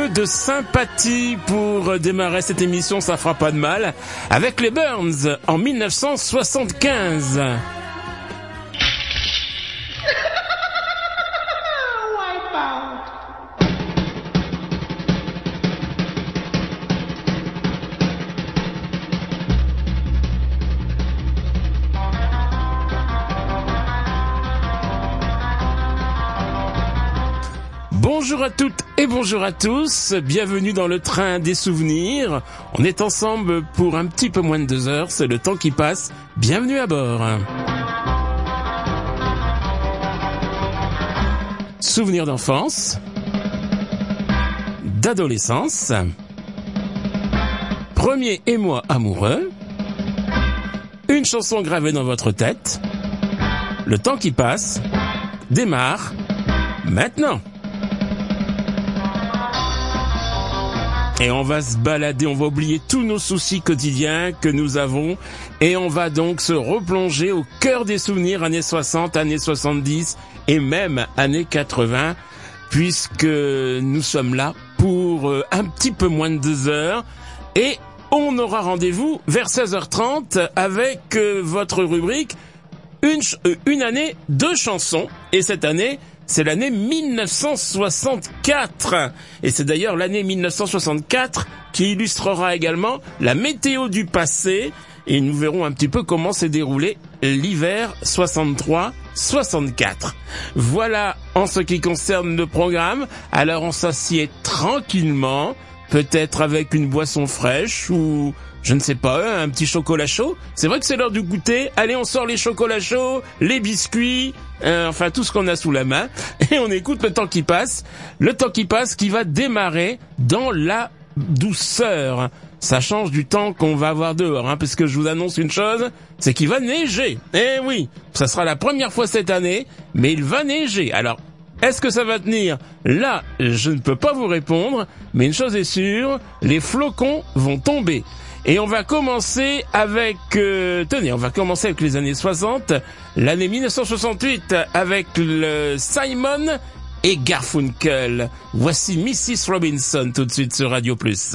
de sympathie pour démarrer cette émission, ça fera pas de mal, avec les Burns en 1975. Bonjour à toutes et bonjour à tous, bienvenue dans le train des souvenirs. On est ensemble pour un petit peu moins de 2 heures, c'est le temps qui passe. Bienvenue à bord. Souvenirs d'enfance, d'adolescence, premier émoi amoureux, une chanson gravée dans votre tête, le temps qui passe, démarre maintenant. Et on va se balader, on va oublier tous nos soucis quotidiens que nous avons et on va donc se replonger au cœur des souvenirs années 60, années 70 et même années 80 puisque nous sommes là pour un petit peu moins de 2 heures et on aura rendez-vous vers 16h30 avec votre rubrique une année, 2 chansons et cette année c'est l'année 1964. Et c'est d'ailleurs l'année 1964 qui illustrera également la météo du passé. Et nous verrons un petit peu comment s'est déroulé l'hiver 63-64. Voilà en ce qui concerne le programme. Alors on s'assied tranquillement, peut-être avec une boisson fraîche ou... je ne sais pas, un petit chocolat chaud. C'est vrai que c'est l'heure du goûter. Allez, on sort les chocolats chauds, les biscuits, enfin tout ce qu'on a sous la main. Et on écoute le temps qui passe. Le temps qui passe qui va démarrer dans la douceur. Ça change du temps qu'on va avoir dehors, parce que je vous annonce une chose, c'est qu'il va neiger. Eh oui, ça sera la première fois cette année, mais il va neiger. Alors, est-ce que ça va tenir? Là, je ne peux pas vous répondre, mais une chose est sûre, les flocons vont tomber. Et on va commencer avec, on va commencer avec les années 60, l'année 1968 avec le Simon et Garfunkel. Voici Mrs. Robinson tout de suite sur Radio Plus.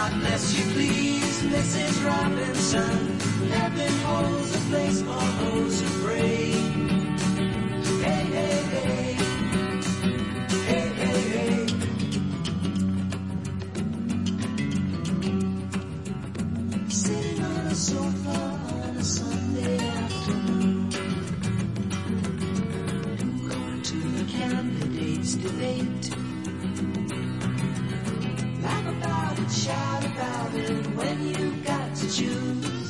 God bless you, please, Mrs. Robinson. Heaven holds a place for those who pray. Hey, hey, hey. Hey, hey, hey. Sitting on a sofa on a Sunday afternoon, going to the candidates' debate. Laugh about it, shout about it when you've got to choose.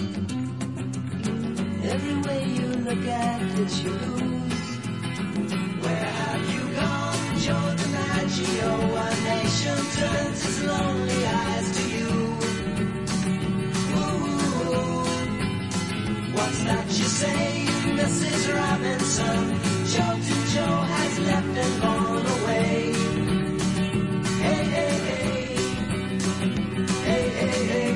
Every way you look at it, you lose. Where have you gone, Joe DiMaggio? A nation turns its lonely eyes to you. Ooh, what's that you say, Mrs. Robinson? Joe to Joe has left and gone away. Hey, hey, hey. Hey, hey, hey.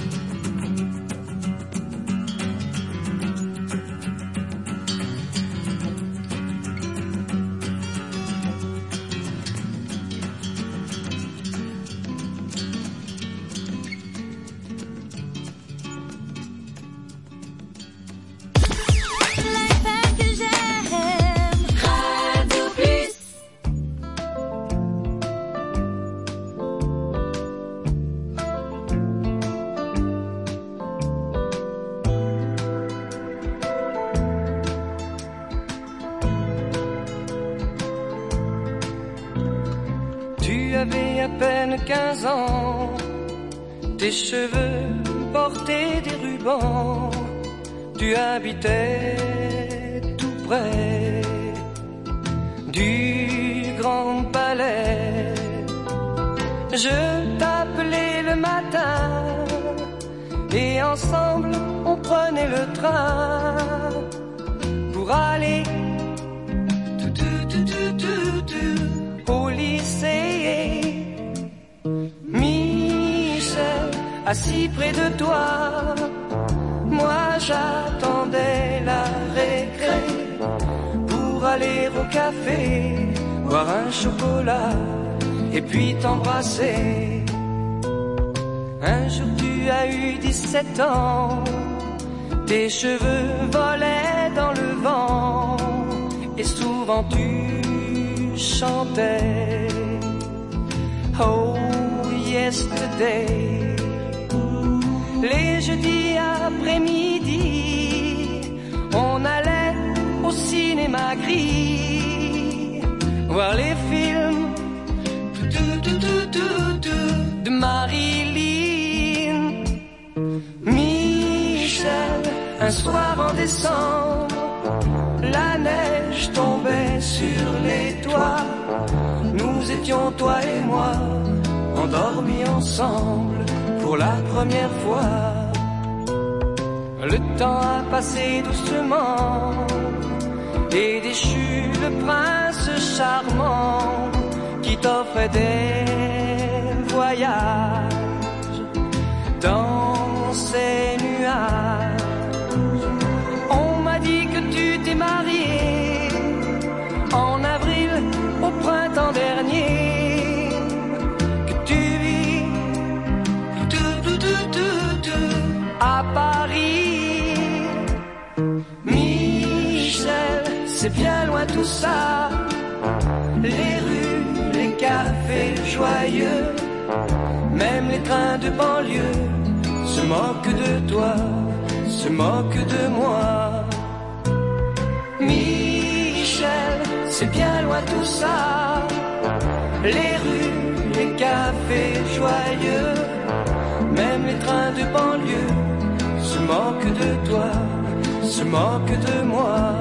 Tu avais à peine 15 ans, tes cheveux portaient des rubans, tu habitais tout près du Grand Palais. Je t'appelais le matin et ensemble on prenait le train pour aller au lycée. Michel, assis près de toi, moi j'attendais la récré pour aller au café, boire un chocolat et puis t'embrasser. Un jour tu as eu 17 ans, tes cheveux volaient dans le vent et souvent tu chantais Oh Yesterday. Les jeudis après-midi, on allait au cinéma gris voir les films de Marilyn. Michel, un soir en décembre, la neige tombait sur les toits. Nous étions, toi et moi, endormis ensemble pour la première fois. Le temps a passé doucement et déchu le prince charmant qui t'offrait des voyages dans ses nuages. On m'a dit que tu t'es marié en avril au printemps dernier, que tu vis à Paris. Michel, c'est bien loin tout ça, les rues, les cafés joyeux, même les trains de banlieue se moquent de toi, se moquent de moi. Michel, c'est bien loin tout ça, les rues, les cafés joyeux, même les trains de banlieue se moquent de toi, se moquent de moi.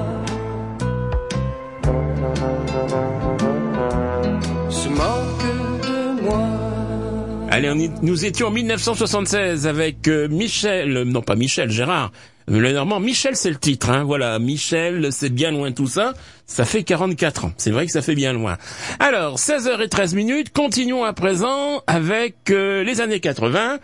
Se moquent de moi. Allez, nous étions en 1976 avec Michel, non pas Michel, Gérard, le Normand. Michel, c'est le titre, hein, voilà. Michel, c'est bien loin tout ça. Ça fait 44 ans. C'est vrai que ça fait bien loin. Alors, 16h13, continuons à présent avec les années 80.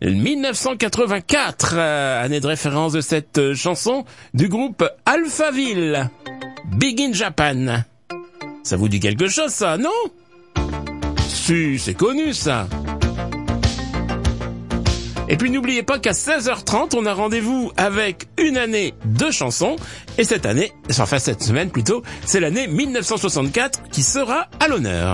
1984, année de référence de cette chanson du groupe Alphaville. Big in Japan. Ça vous dit quelque chose, ça, non? Si, c'est connu, ça. Et puis n'oubliez pas qu'à 16h30, on a rendez-vous avec une année de chansons. Et cette année, enfin cette semaine plutôt, c'est l'année 1964 qui sera à l'honneur.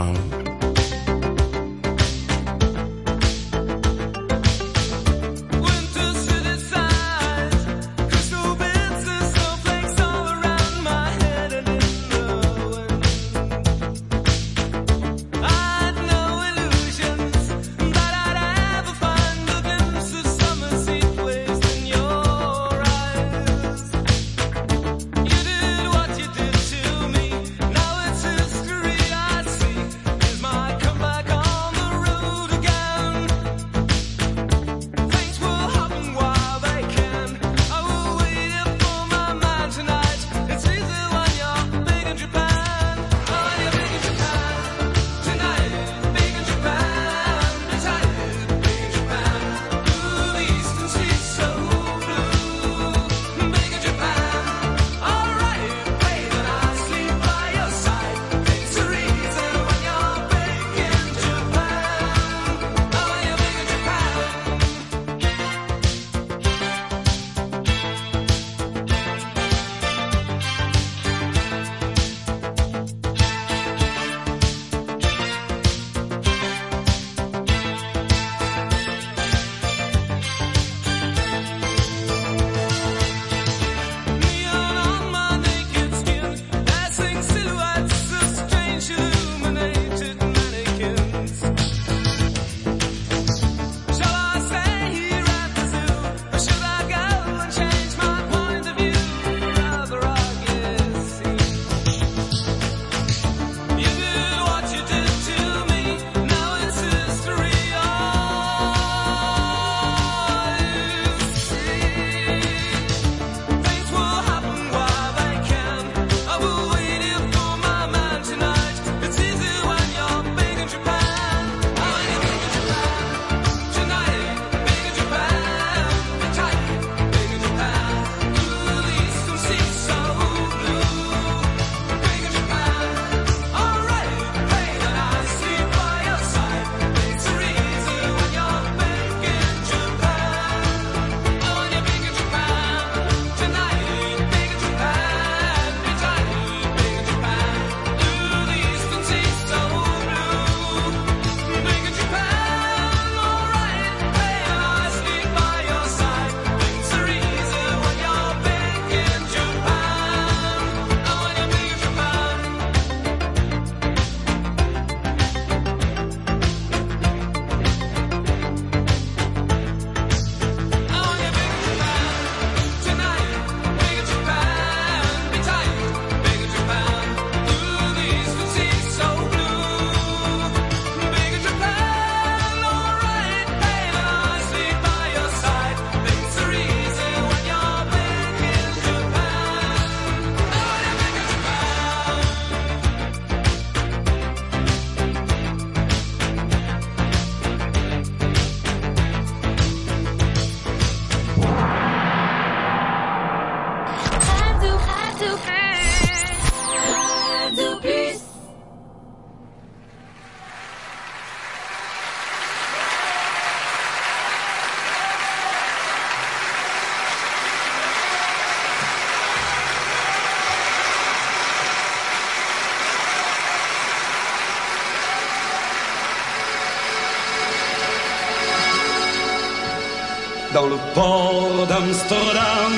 Dans le port d'Amsterdam,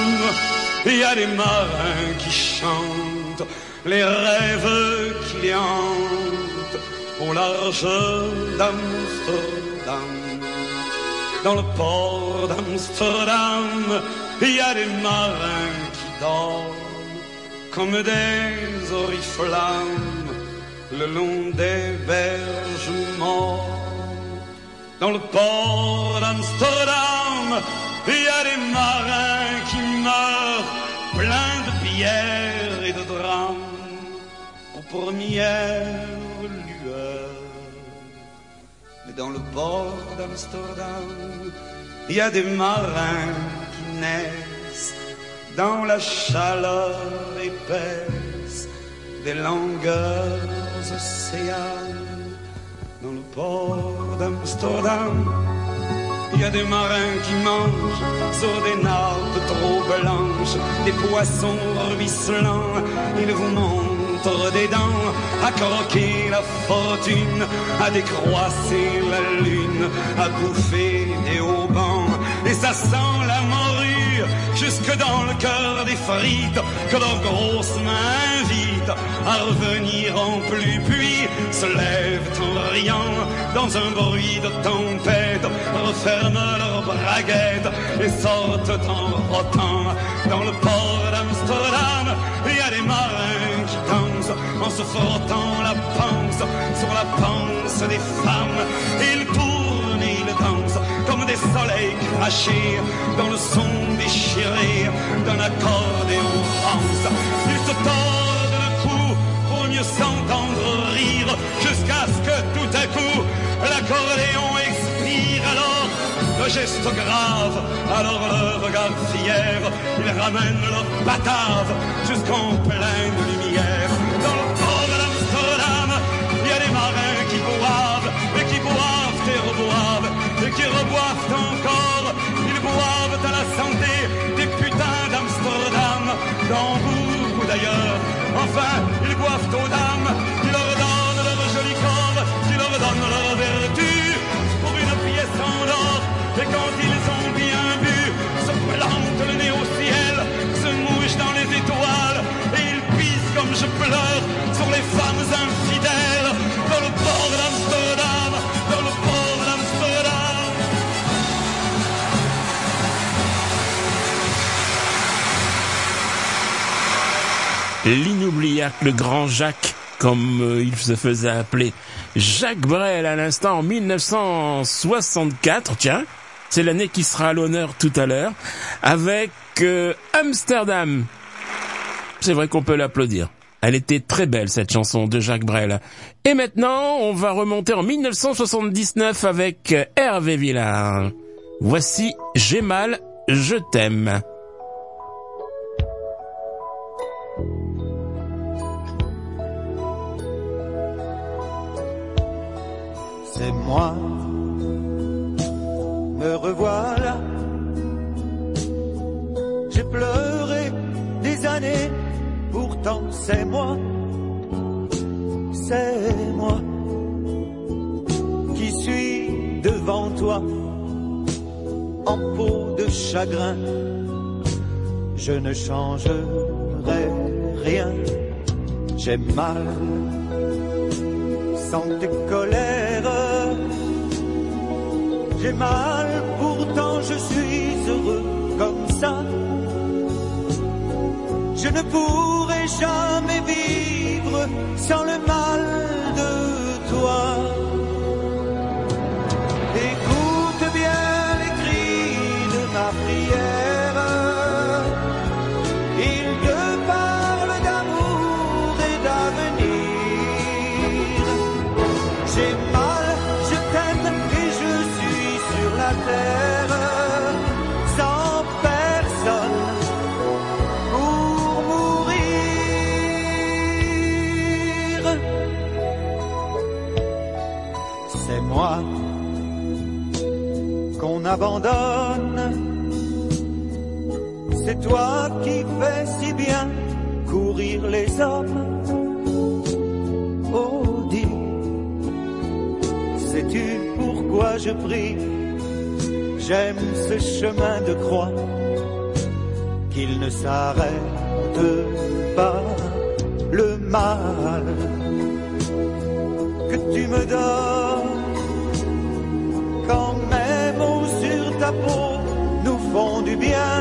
il y a des marins qui chantent les rêves qui les hantent au large d'Amsterdam. Dans le port d'Amsterdam, il y a des marins qui dorment comme des oriflammes le long des berges morts. Dans le port d'Amsterdam, il y a des marins qui meurent pleins de pierres et de drames aux premières lueurs. Mais dans le port d'Amsterdam, il y a des marins qui naissent dans la chaleur épaisse des longueurs océanes. Dans le port d'Amsterdam, Il y a des marins qui mangent sur des nappes trop blanches, des poissons ruisselants. Ils vous montrent des dents à croquer la fortune, à décroisser la lune, à bouffer des haubans. Et ça sent la morue jusque dans le cœur des frites que leurs grosses mains invitent à revenir en pluie, puis se lèvent en riant dans un bruit de tempête, referment leurs braguettes et sortent en rotant. Dans le port d'Amsterdam, il y a des marins qui dansent en se frottant la panse sur la panse des femmes. Ils tournent et ils dansent comme des soleils crachés dans le son déchiré d'un accordéon rance. Ils se tordent le cou pour mieux s'entendre rire, jusqu'à ce que tout à coup l'accordéon expire. Alors le geste grave, alors le regard fier, ils ramènent leur batave jusqu'en pleine lumière. Dans le port d'Amsterdam, il y a des marins qui boivent et qui boivent et reboivent et qui reboivent encore. Ils boivent à la santé des putains d'Amsterdam, d'Hambourg ou d'ailleurs. Enfin, ils boivent aux dames qui leur donnent leur joli corps, qui leur donnent leur vertu pour une pièce en or. Et quand ils ont bien bu, se plantent le nez au ciel, se mouchent dans les étoiles, et ils pissent comme je pleure sur les femmes infidèles. Dans le port d'Amsterdam, dans le port d'Amsterdam. L'inoubliable, le grand Jacques, comme il se faisait appeler. Jacques Brel à l'instant en 1964, tiens, c'est l'année qui sera à l'honneur tout à l'heure, avec Amsterdam. C'est vrai qu'on peut l'applaudir. Elle était très belle cette chanson de Jacques Brel. Et maintenant, on va remonter en 1979 avec Hervé Villard. Voici J'ai mal, je t'aime. C'est moi, me revoilà. J'ai pleuré des années, pourtant c'est moi qui suis devant toi, en peau de chagrin. Je ne changerai rien, j'ai mal sans tes colères. J'ai mal, pourtant je suis heureux comme ça. Je ne pourrai jamais vivre sans le mal de toi. Écoute bien les cris de ma prière. Ils te parlent d'amour et d'avenir. J'ai mal, je t'aime et je suis sur la terre, sans personne pour mourir. C'est moi qu'on abandonne. C'est toi qui fais si bien courir les hommes. Oh, dis, sais-tu pourquoi je prie? J'aime ce chemin de croix, qu'il ne s'arrête pas. Le mal que tu me donnes, quand mes mots sur ta peau nous font du bien.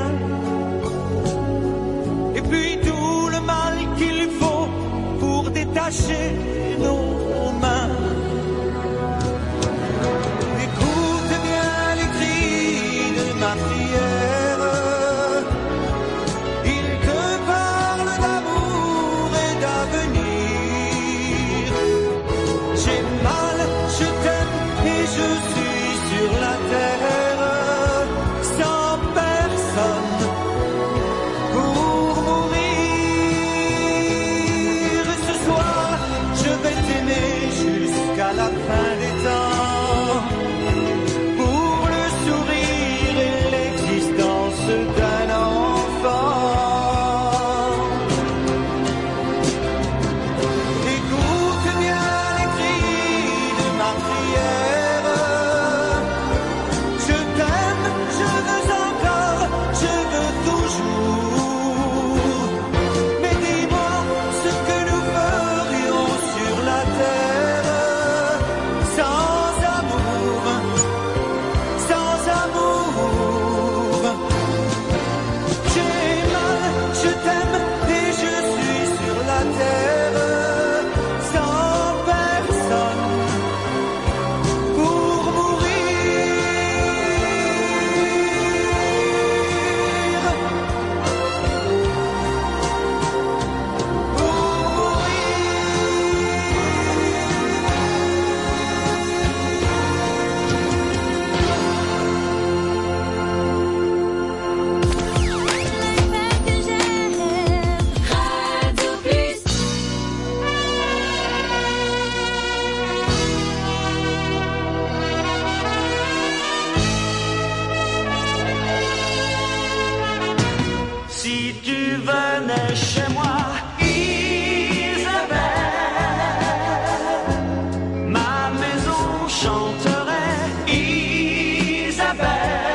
Et puis tout le mal qu'il faut pour détacher nos mains. Écoute bien les cris de ma prière. Ils te parlent d'amour et d'avenir. J'ai mal, je t'aime et je suis sur la terre, sans personne pour mourir. Ce soir, je vais t'aimer. d'un enfant. Écoute bien les cris de ma prière. Je t'aime, je veux encore, je veux toujours. Mais dis-moi ce que nous ferions sur la terre sans amour, sans amour. J'ai mal, je t'aime et je suis sur la terre sans personne pour Radio Plus. Si tu venais chez moi, Isabelle, ma maison chanterait, Isabelle,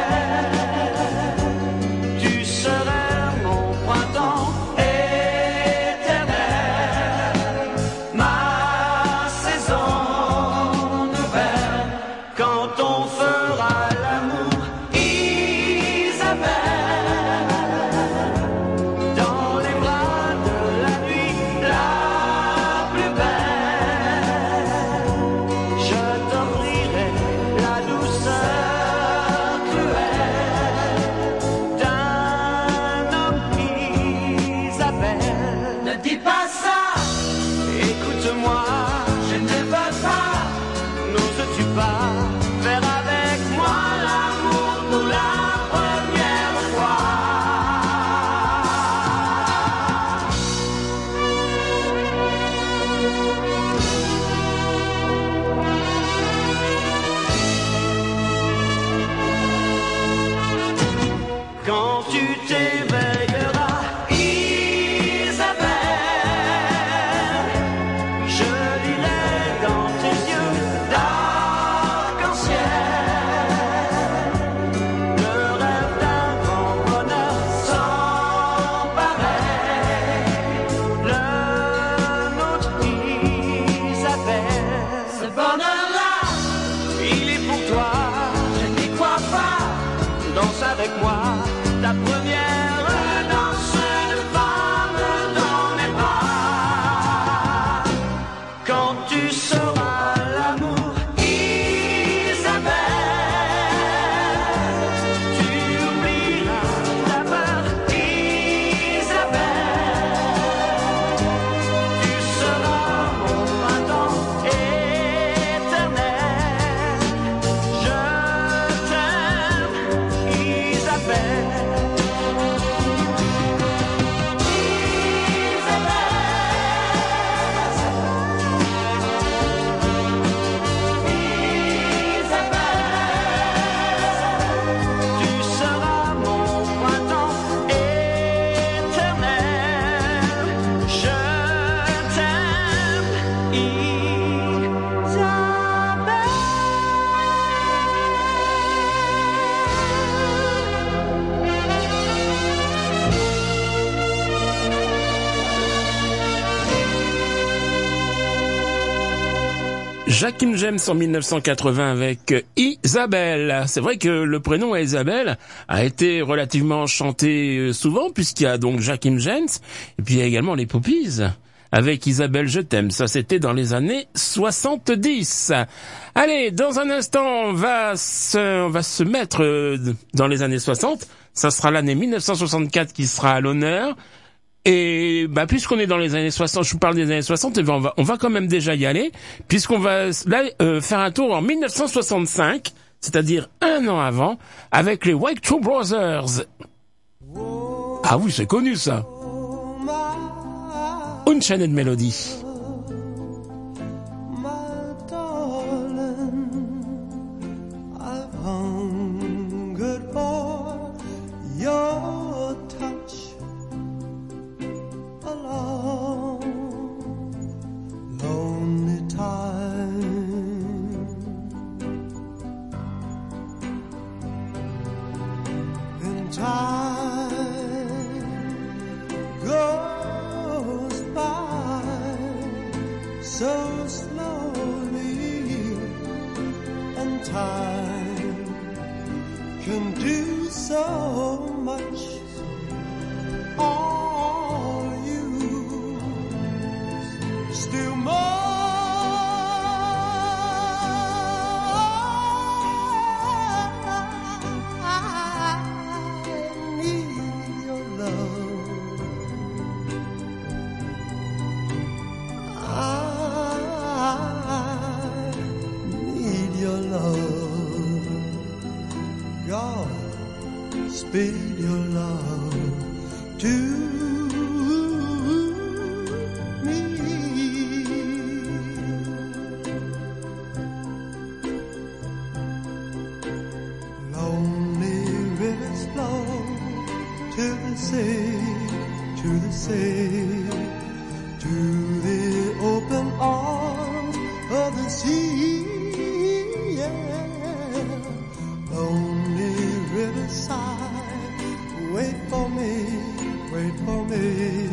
tu serais mon printemps éternel, ma saison nouvelle, quand on fera l'amour, Isabelle. Dans les bras de la nuit la plus belle, je t'offrirai la douceur cruelle d'un homme, Isabelle. Ne dis pas ça, Écoute-moi, je ne veux pas. n'oses-tu pas faire avec moi l'amour pour la première fois? Quand tu t'éveilleras, Isabelle, je lirai dans tes yeux d'arc-en-ciel le rêve d'un grand bonheur sans pareil, le nôtre, Isabelle. Ce bonheur-là, Il est pour toi, je n'y crois pas. danse avec moi, ta première danse de femme dans mes bras. Quand tu sauras l'amour, Isabelle, tu oublieras ta peur, Isabelle, tu seras mon printemps éternel. Je t'aime, Isabelle. Tu seras mon printemps éternel. Je t'aime, Jackie James en 1980 avec Isabelle. C'est vrai que le prénom Isabelle a été relativement chanté souvent puisqu'il y a donc Jackie James et puis il y a également les Poppies avec Isabelle je t'aime. Ça c'était dans les années 70. Allez, dans un instant on va se mettre dans les années 60. Ça sera l'année 1964 qui sera à l'honneur. Et puisqu'on est dans les années 60, je vous parle des années 60, on va quand même déjà y aller, puisqu'on va là faire un tour en 1965, c'est-à-dire un an avant, avec les White True Brothers. Ah oui, c'est connu ça. Unchained Melody. My darling, I've hungered for your your love to me. Lonely rivers flow to the sea, to the sea, to the open arms of the sea. Yeah. Lonely riverside, wait for me, wait for me.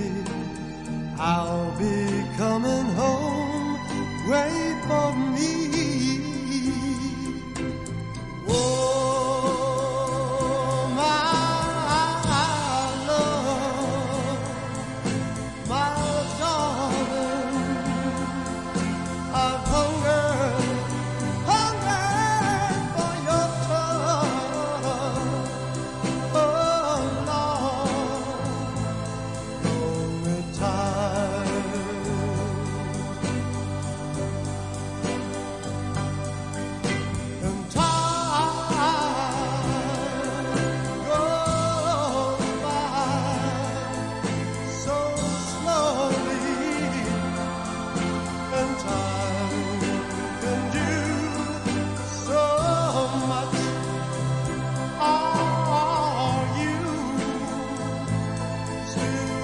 I'll be coming home, wait for me. Oh, my love, my darling, I've hungered for your touch. Oh, Lord, lonely time. And time goes by so slowly, and time can do so much. Are you still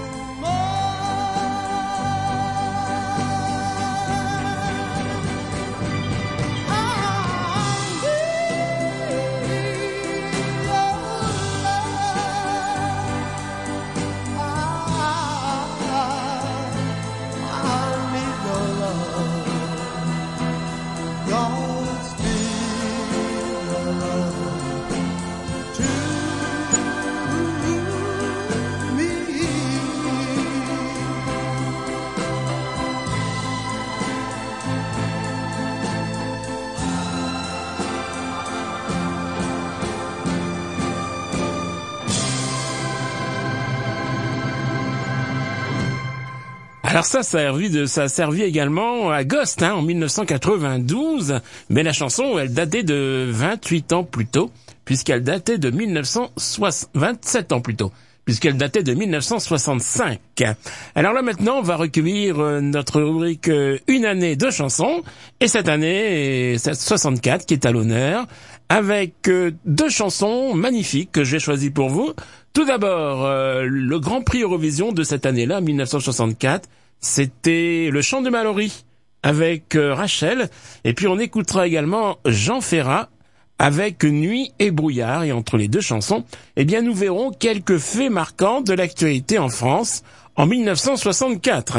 Alors ça a servi également à Ghost, en 1992, mais la chanson, elle datait de 28 ans plus tôt, puisqu'elle datait de 27 ans plus tôt, puisqu'elle datait de 1965. Alors là maintenant, on va recueillir notre rubrique Une année de chansons, et cette année, c'est 64 qui est à l'honneur, avec deux chansons magnifiques que j'ai choisies pour vous. Tout d'abord, le Grand Prix Eurovision de cette année-là, 1964, c'était Le Chant de Mallory avec Rachel, et puis on écoutera également Jean Ferrat avec Nuit et brouillard, et entre les deux chansons, eh bien nous verrons quelques faits marquants de l'actualité en France en 1964.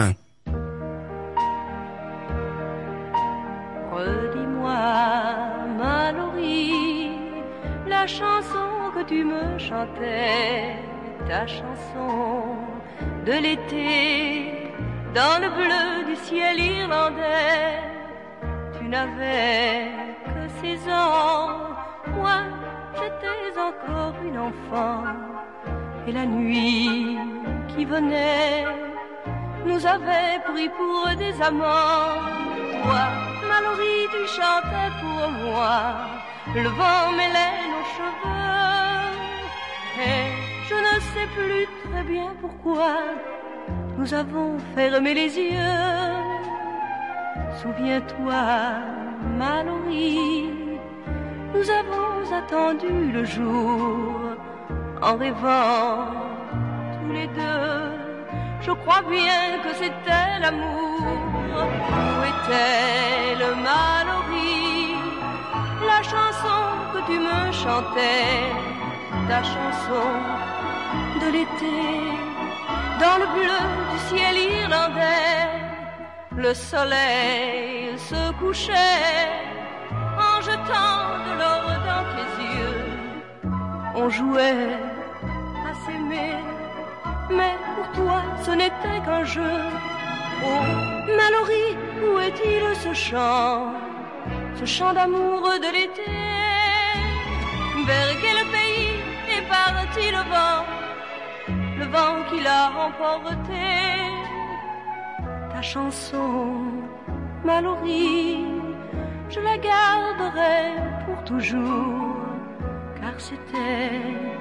Redis-moi, Mallory, la chanson que tu me chantais, ta chanson de l'été, dans le bleu du ciel irlandais. Tu n'avais que 16 ans, moi j'étais encore une enfant, et la nuit qui venait nous avait pris pour des amants. Toi, Mallory, tu chantais pour moi, le vent mêlait nos cheveux, et je ne sais plus très bien pourquoi nous avons fermé les yeux. Souviens-toi, Mallory, nous avons attendu le jour en rêvant tous les deux. Je crois bien que c'était l'amour. Où était le Mallory, la chanson que tu me chantais, ta chanson de l'été, dans le bleu du ciel irlandais. Le soleil se couchait en jetant de l'or dans tes yeux. On jouait à s'aimer, mais pour toi ce n'était qu'un jeu. Oh Mallory, où est-il ce chant d'amour de l'été? Vers quel pays est parti le vent qui l'a emporté? Ta chanson, Mallory, je la garderai pour toujours, car c'était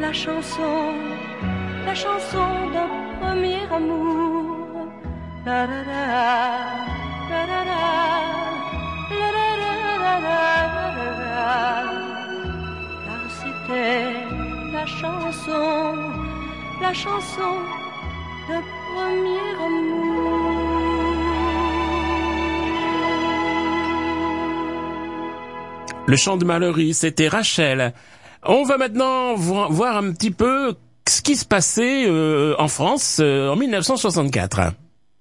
la chanson d'un premier amour. La la la, la la la, la la la la la la. Car c'était la chanson d'un premier amour. Le chant de Mallory, c'était Rachel. On va maintenant voir un petit peu ce qui se passait en France en 1964.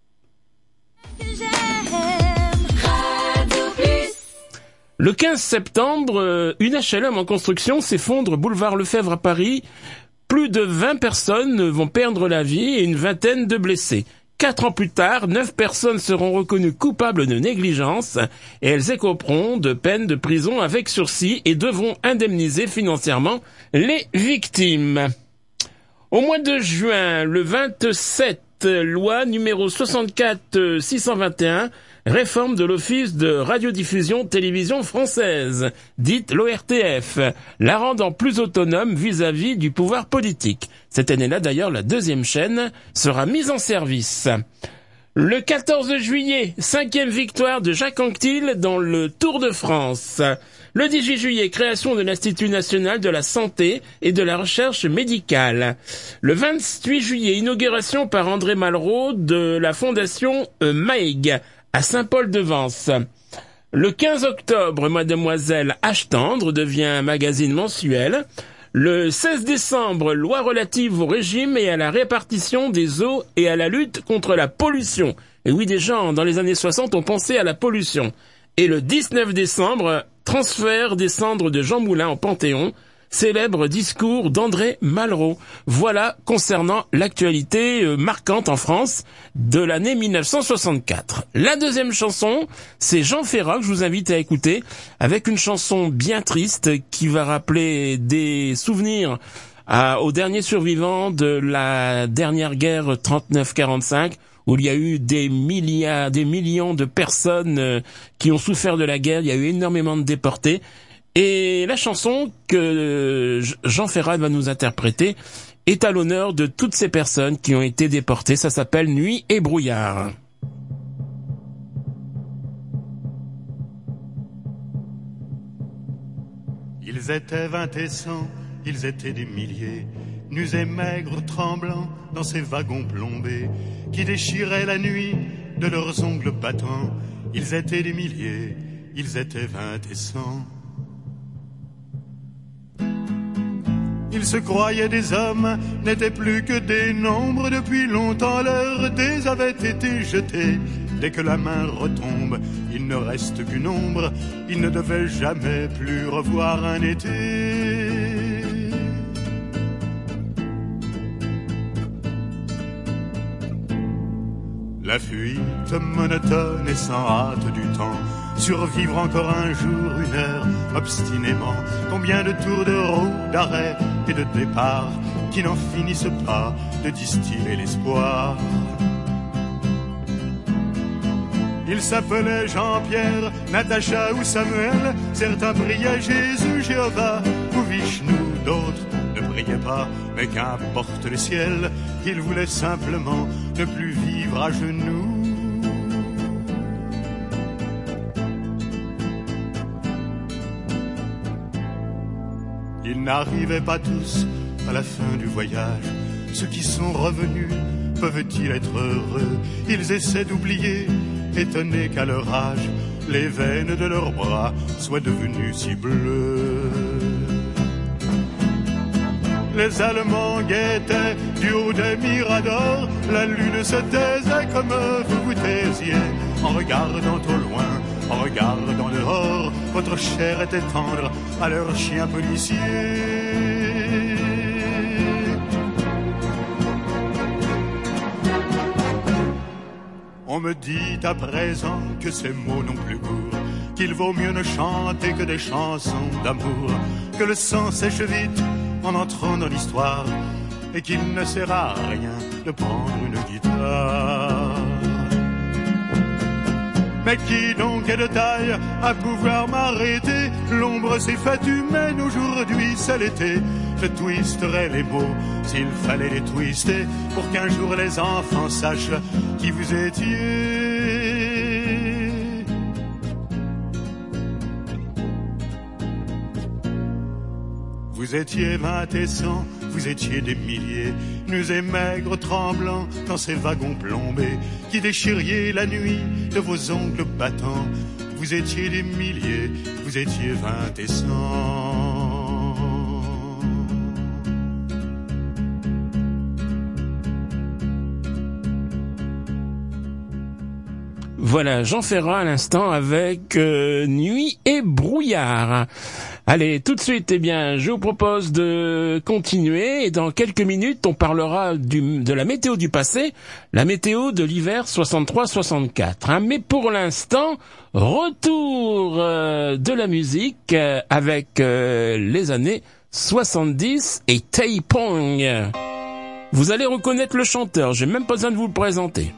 Le 15 septembre, une HLM en construction s'effondre boulevard Lefebvre à Paris. Plus de 20 personnes vont perdre la vie et une vingtaine de blessés. 4 ans plus tard, 9 personnes seront reconnues coupables de négligence et elles écoperont de peines de prison avec sursis et devront indemniser financièrement les victimes. Au mois de juin, le 27, loi numéro 64-621, réforme de l'Office de radiodiffusion télévision française, dite l'ORTF, la rendant plus autonome vis-à-vis du pouvoir politique. Cette année-là, d'ailleurs, la deuxième chaîne sera mise en service. Le 14 juillet, 5e victoire de Jacques Anquetil dans le Tour de France. Le 18 juillet, création de l'Institut national de la santé et de la recherche médicale. Le 28 juillet, inauguration par André Malraux de la fondation Maeg à Saint-Paul-de-Vence. Le 15 octobre, Mademoiselle H. Tendre devient un magazine mensuel. Le 16 décembre, loi relative au régime et à la répartition des eaux et à la lutte contre la pollution. Et oui, des gens, dans les années 60, ont pensé à la pollution. Et le 19 décembre, transfert des cendres de Jean Moulin au Panthéon, célèbre discours d'André Malraux. Voilà concernant l'actualité marquante en France de l'année 1964. La deuxième chanson, c'est Jean Ferrat que je vous invite à écouter, avec une chanson bien triste qui va rappeler des souvenirs aux derniers survivants de la dernière guerre 39-45, où il y a eu des millions de personnes qui ont souffert de la guerre, il y a eu énormément de déportés. Et la chanson que Jean Ferrat va nous interpréter est à l'honneur de toutes ces personnes qui ont été déportées. Ça s'appelle Nuit et brouillard. Ils étaient 20 et 100, ils étaient des milliers, nus et maigres, tremblants dans ces wagons plombés qui déchiraient la nuit de leurs ongles battants. Ils étaient des milliers, ils étaient 20 et 100. Ils se croyaient des hommes, n'étaient plus que des nombres. Depuis longtemps leurs dés avaient été jetés. Dès que la main retombe, il ne reste qu'une ombre. Ils ne devaient jamais plus revoir un été. La fuite monotone et sans hâte du temps, survivre encore un jour, une heure, obstinément. Combien de tours de roue, d'arrêt et de départ qui n'en finissent pas de distiller l'espoir. Ils s'appelaient Jean-Pierre, Natacha ou Samuel. Certains priaient Jésus, Jéhovah ou Vishnu, d'autres ne priaient pas, mais qu'importe le ciel, ils voulaient simplement ne plus vivre à genoux. Ils n'arrivaient pas tous à la fin du voyage. Ceux qui sont revenus, peuvent-ils être heureux? Ils essaient d'oublier, étonnés qu'à leur âge, les veines de leurs bras soient devenues si bleues. Les Allemands guettaient du haut des miradors, la lune se taisait comme vous vous taisiez, en regardant au loin, en regardant dehors, votre chair était tendre à leurs chiens policiers. On me dit à présent que ces mots n'ont plus goût, qu'il vaut mieux ne chanter que des chansons d'amour, que le sang sèche vite en entrant dans l'histoire, et qu'il ne sert à rien de prendre une guitare. Mais qui donc est de taille à pouvoir m'arrêter? L'ombre s'est faite humaine aujourd'hui, c'est l'été. je twisterais les mots s'il fallait les twister pour qu'un jour les enfants sachent qui vous étiez. Vous étiez 20 et 100, vous étiez des milliers, nus et maigres, tremblants dans ces wagons plombés, qui déchiriez la nuit de vos ongles battants. Vous étiez des milliers, vous étiez 20 et 100. Voilà, Jean Ferrat à l'instant avec Nuit et brouillard. Allez, tout de suite, eh bien, je vous propose de continuer et dans quelques minutes, on parlera de la météo du passé, la météo de l'hiver 63-64. Hein. Mais pour l'instant, retour de la musique avec les années 70 et Tai Pong. Vous allez reconnaître le chanteur, j'ai même pas besoin de vous le présenter.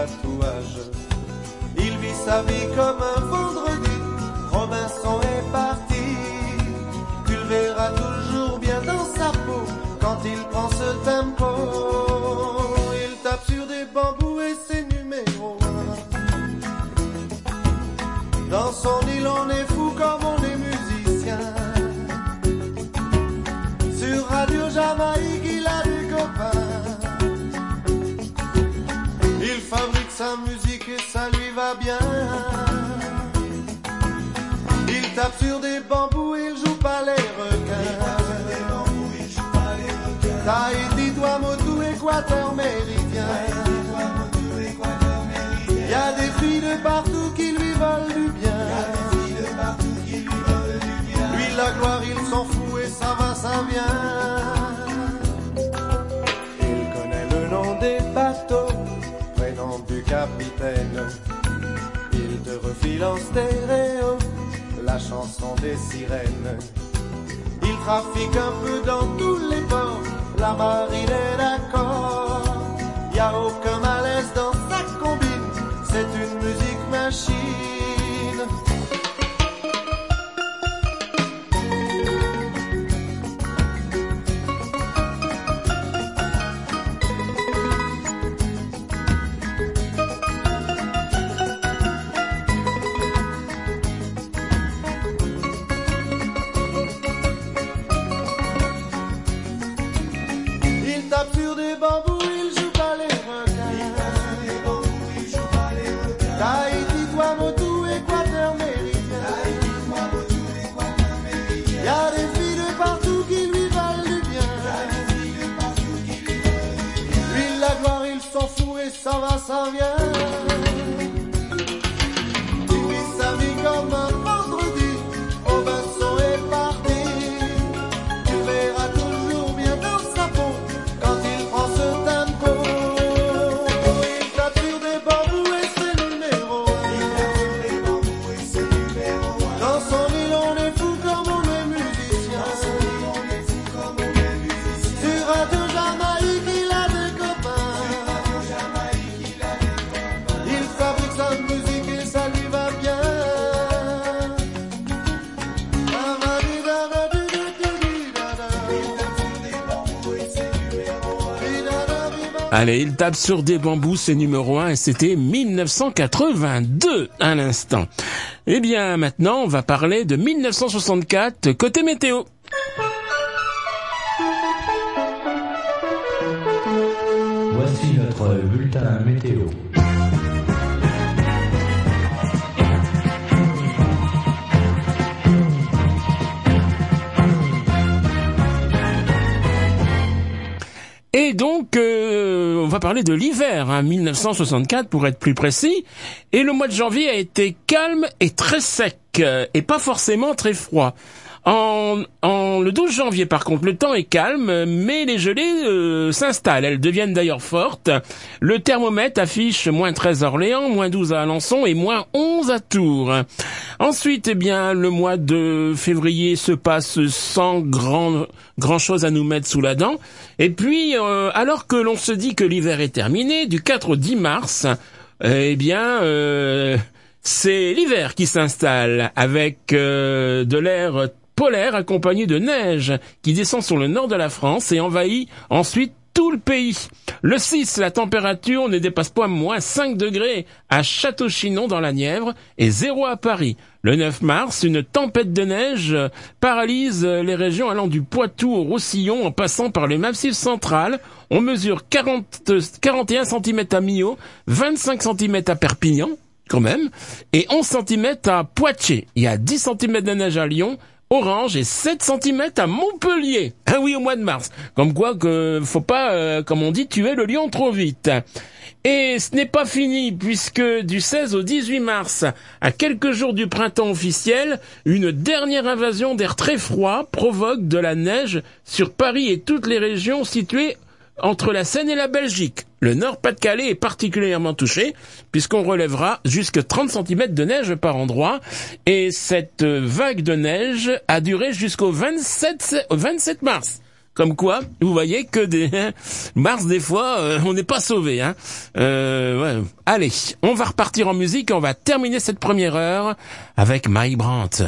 tatouages. Il vit sa vie comme un vendredi. Robinson est parti. Tu le verras toujours bien dans sa peau quand il prend ce tempo. Il tape sur des bambous et ses numéros. Dans son île on est fou comme on est musicien. Sur Radio Jamaïque il a des copains. Il fabrique sa musique et ça lui va bien. Il tape sur des bambous, il joue pas les requins. Tahiti, Tuamotu, Équateur méridien. Y a des filles de partout qui lui veulent du bien. Lui la gloire il s'en fout et ça va, ça vient. Il connaît le nom des bateaux, prénom du capitaine. Il te refile en stéréo la chanson des sirènes. Il trafique un peu dans tous les ports, la marine est d'accord. Y a aucun malaise dans sa combine, c'est une musique machine. Il tape sur des bambous, il joue pas les requins. Tahiti, Tuamotu, Équateur méridien. Y a des filles de partout qui lui valent du bien. Lui la gloire il s'en fout et ça va, ça vient. Il vit sa vie comme un vendredi. Robinson est parti. Tu verras toujours bien dans sa peau quand il prend ce tempo. Il tape sur des bambous et ses numéros. Dans son île on est fou comme on est musicien. Sur Radio Jamaïque il a des copains. Il fabrique sa musique et ça lui va bien. Allez, il tape sur des bambous, c'est numéro 1 et c'était 1982 à l'instant. Eh bien, maintenant, on va parler de 1964, côté météo. Voici notre bulletin météo. Et donc, on va parler de l'hiver, 1964 pour être plus précis. Et le mois de janvier a été calme et très sec, et pas forcément très froid. Le 12 janvier, par contre, le temps est calme, mais les gelées s'installent. Elles deviennent d'ailleurs fortes. Le thermomètre affiche moins 13 à Orléans, moins 12 à Alençon et moins 11 à Tours. Ensuite, eh bien, le mois de février se passe sans grand chose à nous mettre sous la dent. Et puis, alors que l'on se dit que l'hiver est terminé, du 4 au 10 mars, eh bien, c'est l'hiver qui s'installe avec de l'air polaire accompagné de neige qui descend sur le nord de la France et envahit ensuite tout le pays. Le 6, la température ne dépasse pas moins 5 degrés à Château-Chinon dans la Nièvre et 0 à Paris. Le 9 mars, une tempête de neige paralyse les régions allant du Poitou au Roussillon en passant par le Massif central. On mesure 41 cm à Millau, 25 cm à Perpignan, quand même, et 11 cm à Poitiers. Il y a 10 cm de neige à Lyon, Orange et 7 cm à Montpellier. Ah oui, au mois de mars. Comme quoi que faut pas, comme on dit, tuer le lion trop vite. Et ce n'est pas fini puisque du 16 au 18 mars, à quelques jours du printemps officiel, une dernière invasion d'air très froid provoque de la neige sur Paris et toutes les régions situées entre la Seine et la Belgique. Le Nord-Pas-de-Calais est particulièrement touché, puisqu'on relèvera jusque 30 cm de neige par endroit, et cette vague de neige a duré jusqu'au 27 mars. Comme quoi, vous voyez que Mars, des fois, on n'est pas sauvé. Hein. Ouais. Allez, on va repartir en musique et on va terminer cette première heure avec Mike Brandt.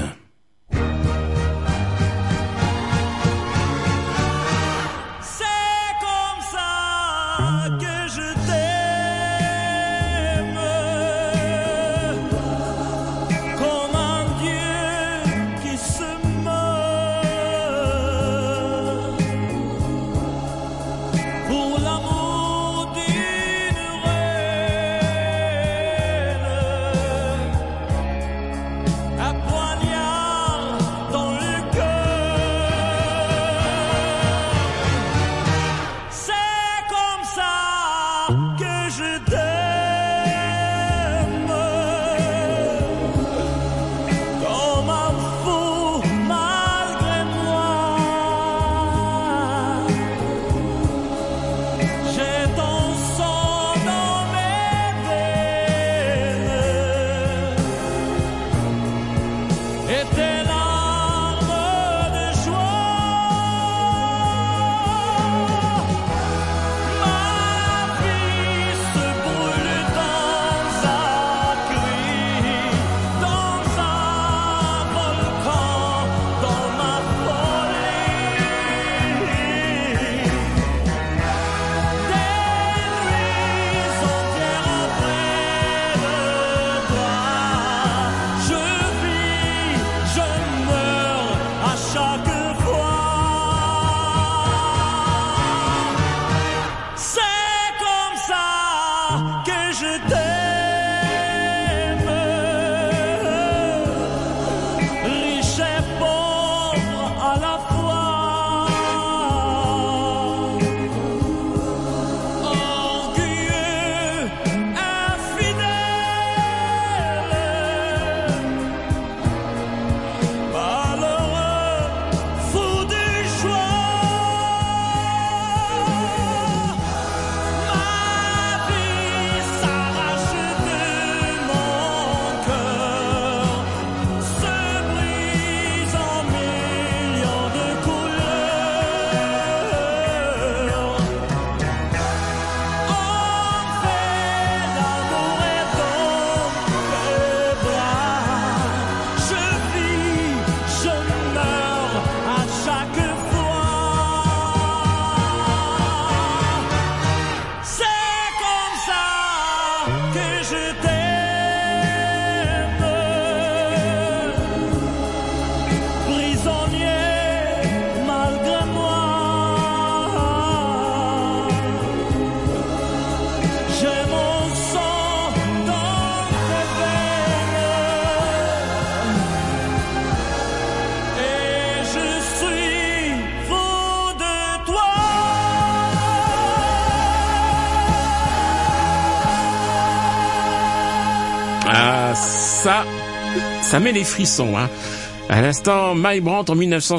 Ça met les frissons, hein. À l'instant, Mike Brandt en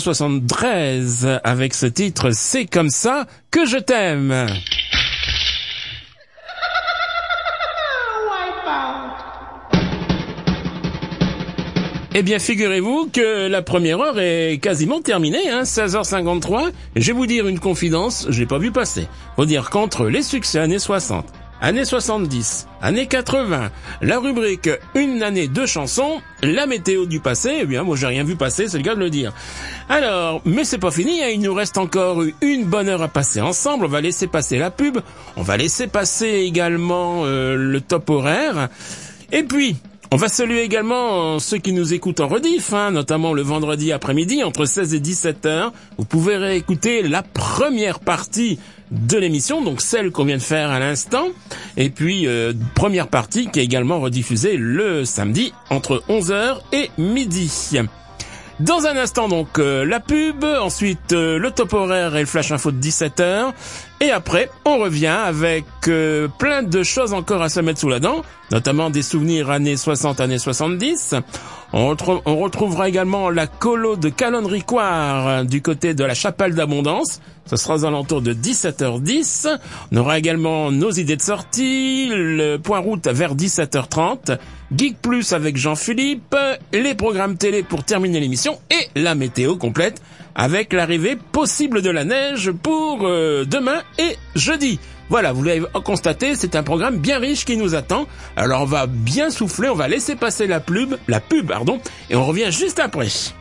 1973 avec ce titre « C'est comme ça que je t'aime ». Eh bien, figurez-vous que la première heure est quasiment terminée, hein, 16h53. Et je vais vous dire une confidence, je l'ai pas vu passer. Faut dire qu'entre les succès années 60, années 70, années 80, la rubrique une année, deux chansons, la météo du passé, eh bien, moi j'ai rien vu passer, c'est le cas de le dire. Alors, mais c'est pas fini, hein, il nous reste encore une bonne heure à passer ensemble, on va laisser passer la pub, on va laisser passer également le top horaire, et puis, on va saluer également ceux qui nous écoutent en rediff, hein, notamment le vendredi après-midi entre 16 et 17 heures. Vous pouvez réécouter la première partie de l'émission, donc celle qu'on vient de faire à l'instant, et puis première partie qui est également rediffusée le samedi entre 11h et midi. Dans un instant donc la pub, ensuite le top horaire et le flash info de 17h, et après on revient avec plein de choses encore à se mettre sous la dent, notamment des souvenirs années 60, années 70. On retrouvera également la colo de Calonne-Ricoire du côté de la Chapelle d'Abondance. Ce sera aux alentours de 17h10. On aura également nos idées de sortie, le point route vers 17h30, Geek Plus avec Jean-Philippe, les programmes télé pour terminer l'émission et la météo complète avec l'arrivée possible de la neige pour demain et jeudi. Voilà, vous l'avez constaté, c'est un programme bien riche qui nous attend. Alors on va bien souffler, on va laisser passer la pub, et on revient juste après.